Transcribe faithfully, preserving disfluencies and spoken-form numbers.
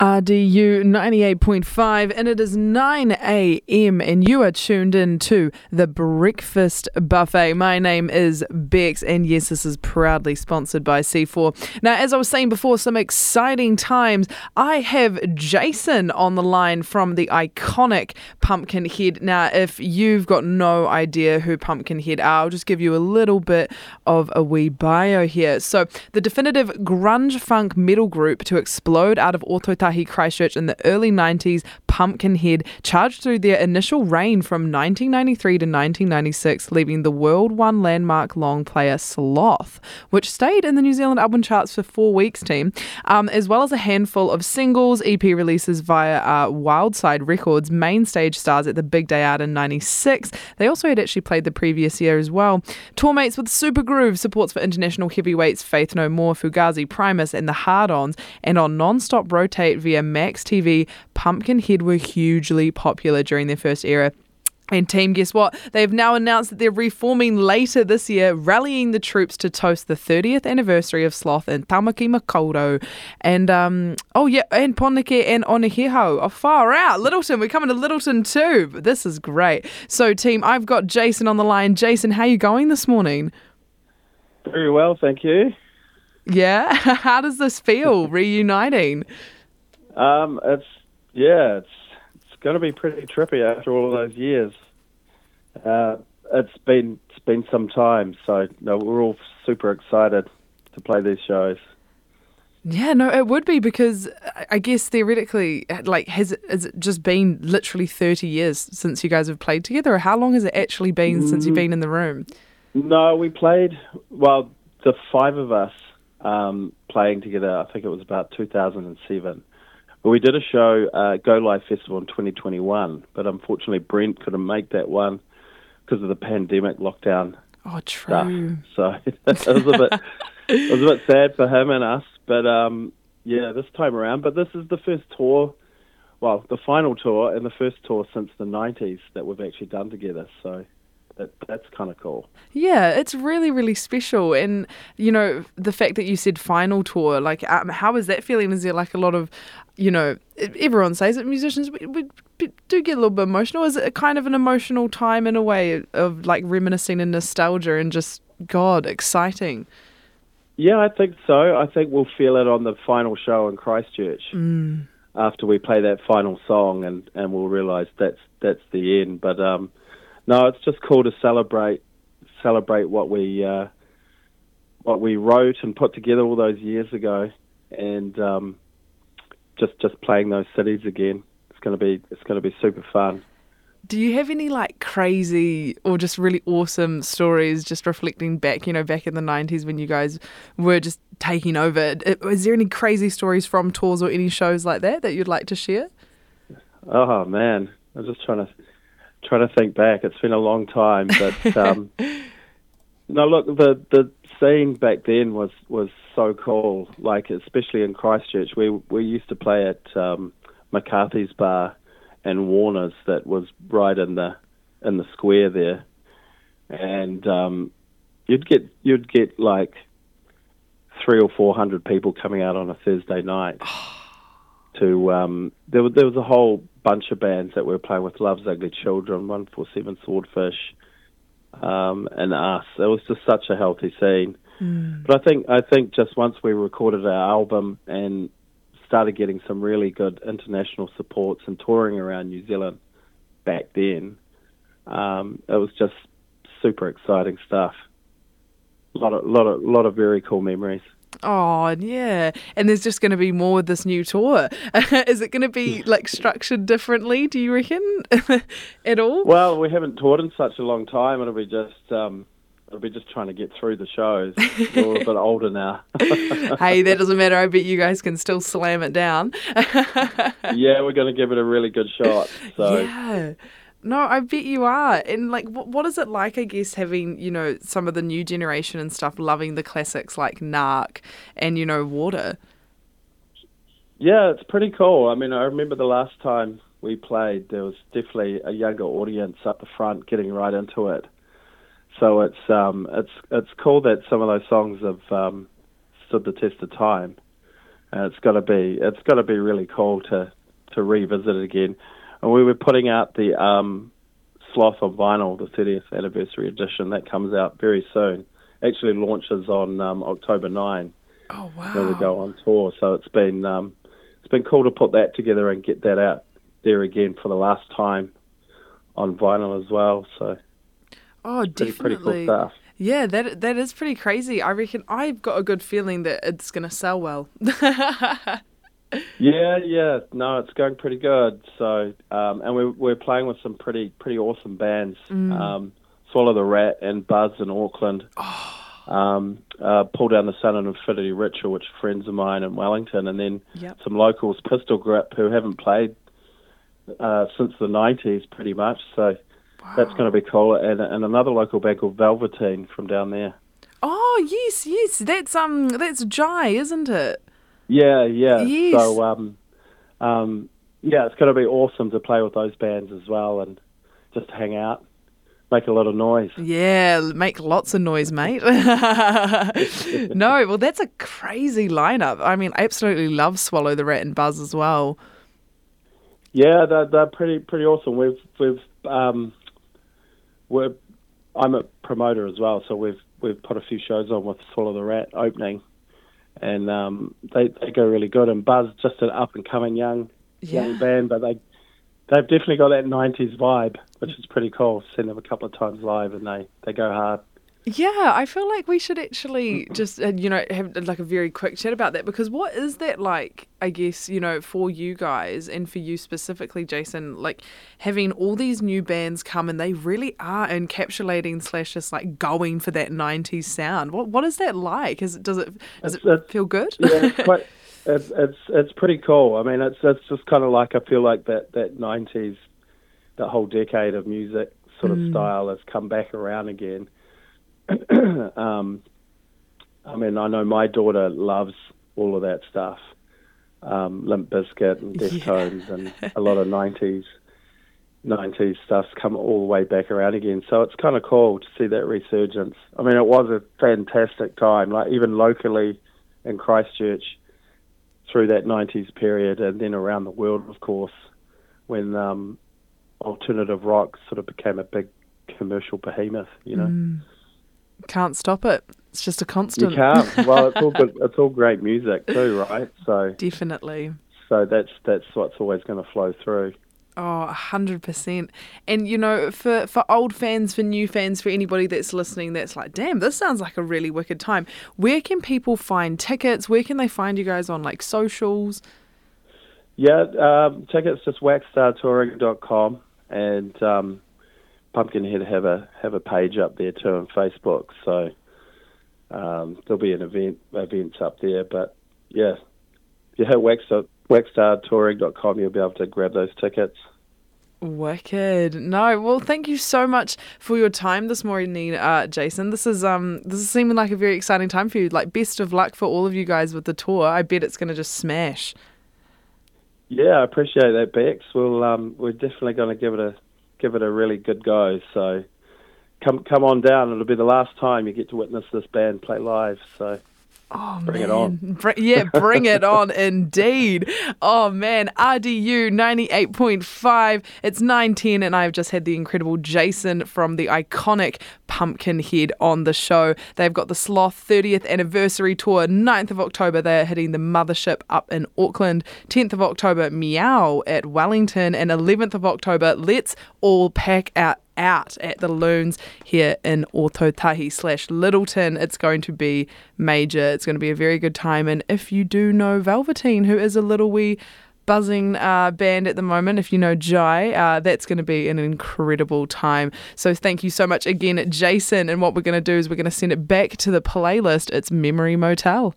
R D U ninety-eight point five, and it is nine a.m. and you are tuned in to The Breakfast Buffet. My name is Bex, and yes, this is proudly sponsored by C four. Now, as I was saying before, some exciting times. I have Jason on the line from the iconic Pumpkinhead. Now, if you've got no idea who Pumpkinhead are, I'll just give you a little bit of a wee bio here. So, the definitive grunge funk metal group to explode out of Ōtautahi, Christchurch in the early nineties, Pumpkinhead charged through their initial reign from nineteen ninety-three to nineteen ninety-six, leaving the World One landmark long player Sloth, which stayed in the New Zealand album charts for four weeks, team, um, as well as a handful of singles, E P releases via uh, Wildside Records, main stage stars at the Big Day Out in ninety-six. They also had actually played the previous year as well. Tour mates with Super Groove, supports for international heavyweights Faith No More, Fugazi, Primus and the Hard-Ons, and on non-stop rotate via Max T V, Pumpkinhead were hugely popular during their first era. And team, guess what? They've now announced that they're reforming later this year, rallying the troops to toast the thirtieth anniversary of Sloth in Tamaki Makaurau. And, um, oh yeah, and Poneke and Onihiho. Oh, far out. Littleton, we're coming to Littleton too. This is great. So team, I've got Jason on the line. Jason, how are you going this morning? Very well, thank you. Yeah? How does this feel, reuniting? Um, it's, yeah, it's it's going to be pretty trippy after all of those years. Uh, it's been it's been some time, so no, we're all super excited to play these shows. Yeah, no, it would be because I guess theoretically, like, has it, has it just been literally thirty years since you guys have played together, or how long has it actually been mm. since you've been in the room? No, we played, well, the five of us um, playing together, I think it was about two thousand seven. But we did a show, uh, Go Live Festival in twenty twenty-one, but unfortunately Brent couldn't make that one because of the pandemic lockdown. Oh, true. Stuff. So it was a bit, it was a bit sad for him and us. But um, yeah, this time around. But this is the first tour, well, the final tour and the first tour since the nineties that we've actually done together. So that that's kind of cool. Yeah, it's really, really special. And, you know, the fact that you said final tour, like, um, how is that feeling? Is there like a lot of, you know, everyone says it, musicians, we, we do get a little bit emotional. Is it a kind of an emotional time in a way of like reminiscing and nostalgia and just, God, exciting? Yeah, I think so. I think we'll feel it on the final show in Christchurch mm. after we play that final song, and, and we'll realise that's that's the end. But um, no, it's just cool to celebrate celebrate what we uh, what we wrote and put together all those years ago, and um, just just playing those cities again. It's gonna be it's gonna be super fun. Do you have any like crazy or just really awesome stories just reflecting back, you know, back in the nineties when you guys were just taking over? Is there any crazy stories from tours or any shows like that that you'd like to share? Oh, man. I'm just trying to trying to think back. It's been a long time. But, um, no, look, the, the scene back then was, was so cool, like especially in Christchurch. We, we used to play at um, McCarthy's Bar and Warner's, that was right in the in the square there, and um, you'd get you'd get like three or four hundred people coming out on a Thursday night. to um, there was there was a whole bunch of bands that we were playing with: Love's Ugly Children, one forty-seven Swordfish, um, and us. It was just such a healthy scene. Mm. But I think I think just once we recorded our album and started getting some really good international supports and touring around New Zealand back then, um, it was just super exciting stuff. A lot of, lot of, lot of very cool memories. Oh, yeah. And there's just going to be more with this new tour. Is it going to be like structured differently, do you reckon, at all? Well, we haven't toured in such a long time. It'll be just... Um, I'll be just trying to get through the shows. We're a bit older now. Hey, that doesn't matter. I bet you guys can still slam it down. Yeah, we're going to give it a really good shot. So. Yeah. No, I bet you are. And, like, what, what is it like, I guess, having, you know, some of the new generation and stuff loving the classics like Narc and, you know, Water? Yeah, it's pretty cool. I mean, I remember the last time we played, there was definitely a younger audience up the front getting right into it. So it's um it's it's cool that some of those songs have um, stood the test of time, And it's got to be it's got to be really cool to to revisit it again. And we were putting out the um, Sloth on vinyl, the thirtieth anniversary edition. That comes out very soon. Actually launches on um, October ninth. Oh wow! When we go on tour, so it's been um, it's been cool to put that together and get that out there again for the last time on vinyl as well. So oh, pretty, definitely. Pretty cool stuff. Yeah, that that is pretty crazy. I reckon I've got a good feeling that it's going to sell well. yeah, yeah. No, it's going pretty good. So, um, and we're we're playing with some pretty pretty awesome bands. Mm. Um, Swallow the Rat and Buzz in Auckland. Oh. Um, uh, Pull Down the Sun and Infinity Ritual, which are friends of mine in Wellington, and then yep. some locals, Pistol Grip, who haven't played uh, since the nineties, pretty much. So. Wow. That's going to be cool, and, and another local band called Velveteen from down there. Oh yes, yes, that's um, that's Jai, isn't it? Yeah, yeah. Yes. So um, um, yeah, it's going to be awesome to play with those bands as well, and just hang out, make a lot of noise. Yeah, make lots of noise, mate. No, well, that's a crazy lineup. I mean, I absolutely love Swallow the Rat and Buzz as well. Yeah, they're, they're pretty pretty awesome. We've we've um. We're, I'm a promoter as well, so we've we've put a few shows on with Swallow the Rat opening, and um, they they go really good. And Buzz, just an up and coming young yeah. young band, but they they've definitely got that nineties vibe, which is pretty cool. I've seen them a couple of times live, and they, they go hard. Yeah, I feel like we should actually just, uh, you know, have like a very quick chat about that, because what is that like, I guess, you know, for you guys and for you specifically, Jason, like having all these new bands come and they really are encapsulating slash just like going for that nineties sound. What what is that like? Is it, does it does it's, it it's, feel good? Yeah, it's quite, it's, it's, it's pretty cool. I mean, it's, it's just kind of like, I feel like that, that nineties, that whole decade of music sort of mm. style has come back around again. um, I mean, I know my daughter loves all of that stuff, um, Limp Bizkit and Deftones, yeah. and a lot of nineties nineties stuff's come all the way back around again. So it's kind of cool to see that resurgence. I mean, it was a fantastic time, like even locally in Christchurch through that nineties period, and then around the world, of course, when um, alternative rock sort of became a big commercial behemoth, you know. Mm. Can't stop it. It's just a constant. You can't. Well, it's all good. It's all great music too, right? So definitely. So that's that's what's always going to flow through. Oh, a hundred percent. And you know, for for old fans, for new fans, for anybody that's listening, that's like, damn, this sounds like a really wicked time. Where can people find tickets? Where can they find you guys on like socials? Yeah, um, tickets just wax star touring dot com, and um, Pumpkinhead have a have a page up there too on Facebook, so um, there'll be an event events up there. But yeah, if you hit wax star touring dot com, you'll be able to grab those tickets. Wicked. No, well, thank you so much for your time this morning, uh, Jason. This is um this is seeming like a very exciting time for you. Like, best of luck for all of you guys with the tour. I bet it's going to just smash. Yeah, I appreciate that, Bex. We'll um we're definitely going to give it a give it a really good go. So come come on down. It'll be the last time you get to witness this band play live. So oh, bring man. it on. Br- yeah, bring it on indeed. Oh, man. R D U ninety-eight point five. It's nine ten, and I've just had the incredible Jason from the iconic Pumpkinhead on the show. They've got the Sloth thirtieth anniversary tour, ninth of October. They're hitting the Mothership up in Auckland. tenth of October, Meow at Wellington. And eleventh of October, let's all pack out out at the Loons here in Ōtautahi slash Littleton. It's going to be major. It's going to be a very good time. And if you do know Velveteen, who is a little wee buzzing uh, band at the moment, if you know Jai, uh, that's going to be an incredible time. So thank you so much again, Jason. And what we're going to do is we're going to send it back to the playlist. It's Memory Motel.